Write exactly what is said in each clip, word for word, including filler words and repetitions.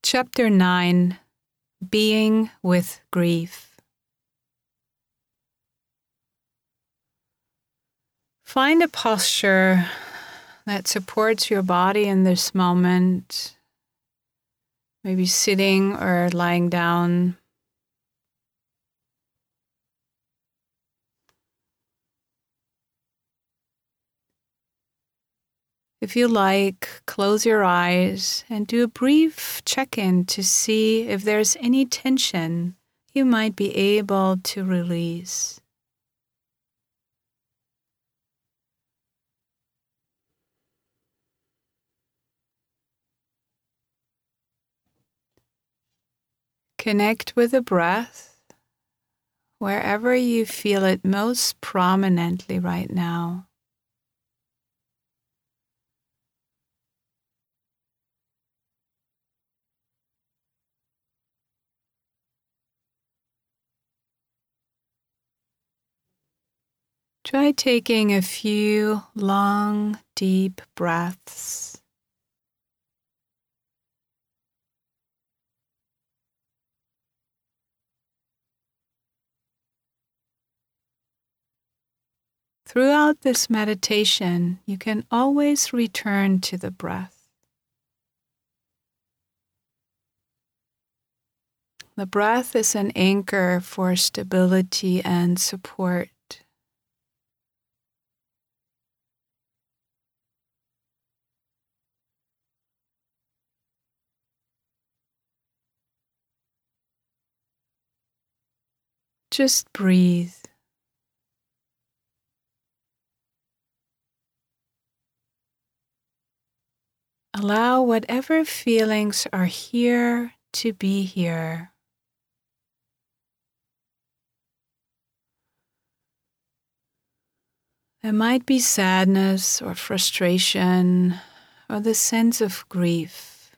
Chapter nine, Being with Grief. Find a posture that supports your body in this moment, maybe sitting or lying down. If you like, close your eyes and do a brief check-in to see if there's any tension you might be able to release. Connect with the breath wherever you feel it most prominently right now. Try taking a few long, deep breaths. Throughout this meditation, you can always return to the breath. The breath is an anchor for stability and support. Just breathe. Allow whatever feelings are here to be here. There might be sadness or frustration or the sense of grief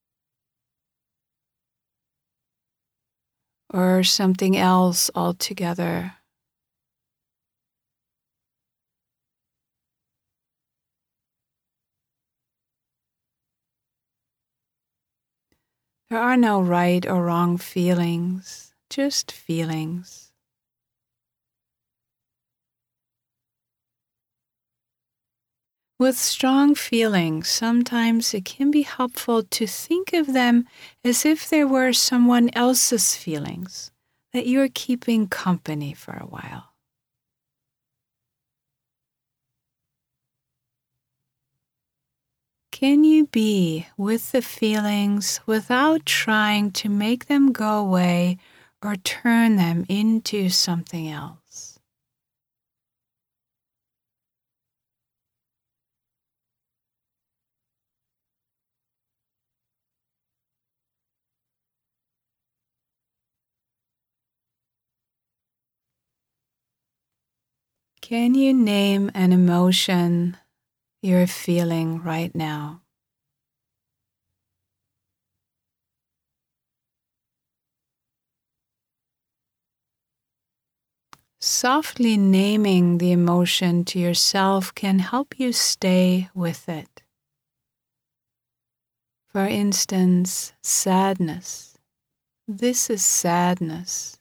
or something else altogether. There are no right or wrong feelings, just feelings. With strong feelings, sometimes it can be helpful to think of them as if they were someone else's feelings, that you're keeping company for a while. Can you be with the feelings without trying to make them go away or turn them into something else? Can you name an emotion you're feeling right now? Softly naming the emotion to yourself can help you stay with it. For instance, sadness. This is sadness.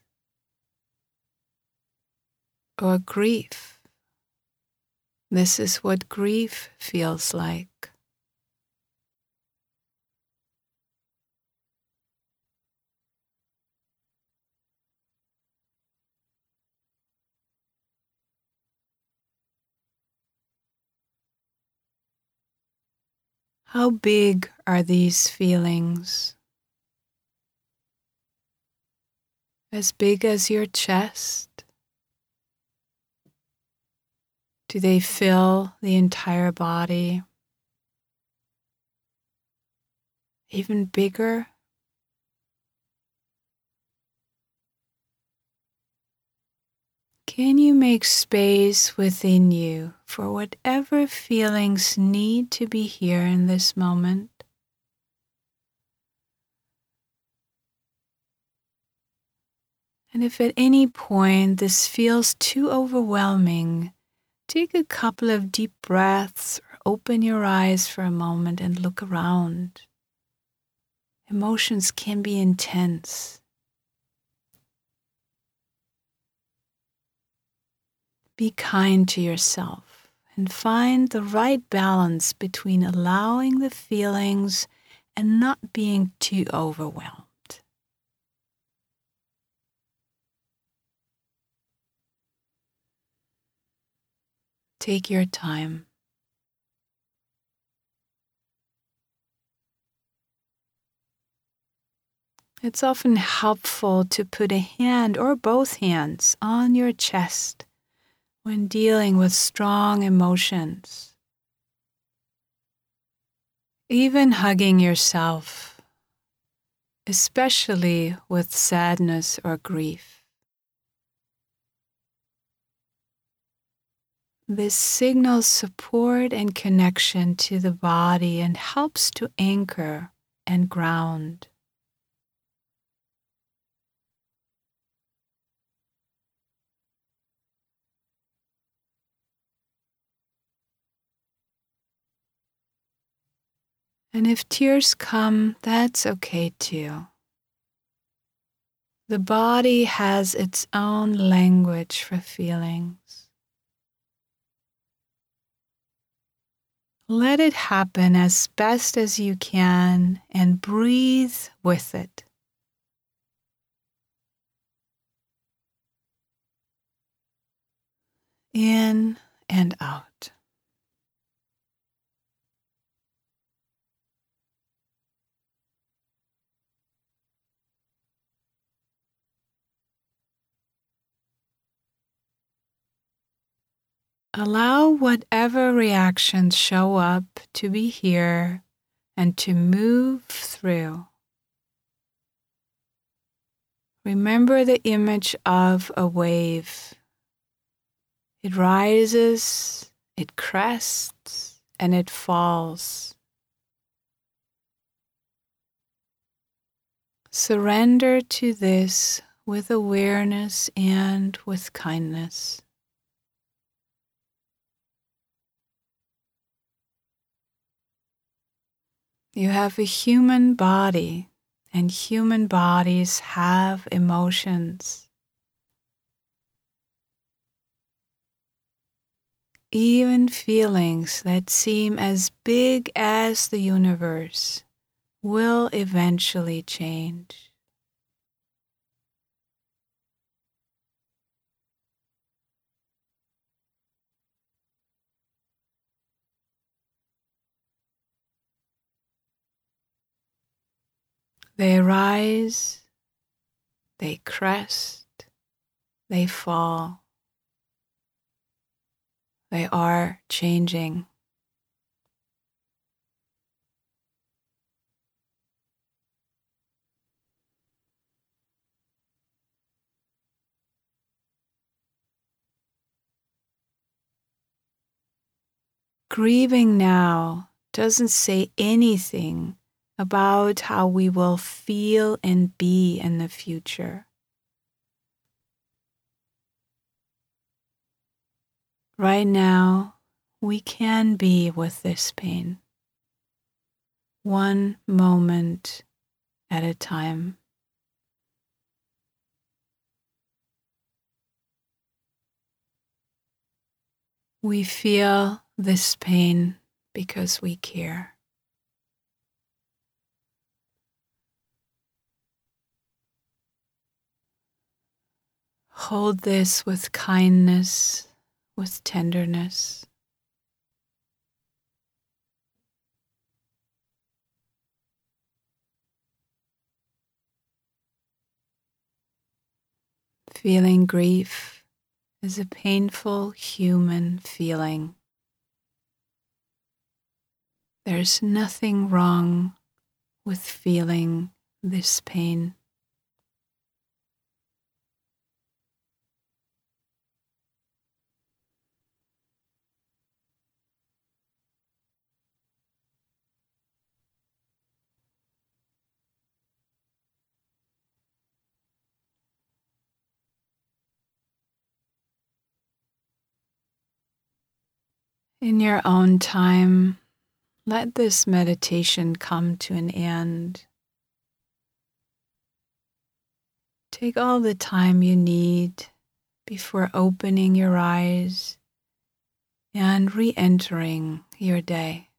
Or grief. This is what grief feels like. How big are these feelings? As big as your chest? Do they fill the entire body? Even bigger? Can you make space within you for whatever feelings need to be here in this moment? And if at any point this feels too overwhelming, take a couple of deep breaths or open your eyes for a moment and look around. Emotions can be intense. Be kind to yourself and find the right balance between allowing the feelings and not being too overwhelmed. Take your time. It's often helpful to put a hand or both hands on your chest when dealing with strong emotions. Even hugging yourself, especially with sadness or grief. This signals support and connection to the body and helps to anchor and ground. And if tears come, that's okay too. The body has its own language for feelings. Let it happen as best as you can and breathe with it. In and out. Allow whatever reactions show up to be here and to move through. Remember the image of a wave. It rises, it crests, and it falls. Surrender to this with awareness and with kindness. You have a human body, and human bodies have emotions. Even feelings that seem as big as the universe will eventually change. They rise, they crest, they fall. They are changing. Grieving now doesn't say anything about how we will feel and be in the future. Right now, we can be with this pain, one moment at a time. We feel this pain because we care. Hold this with kindness, with tenderness. Feeling grief is a painful human feeling. There's nothing wrong with feeling this pain. In your own time, let this meditation come to an end. Take all the time you need before opening your eyes and re-entering your day.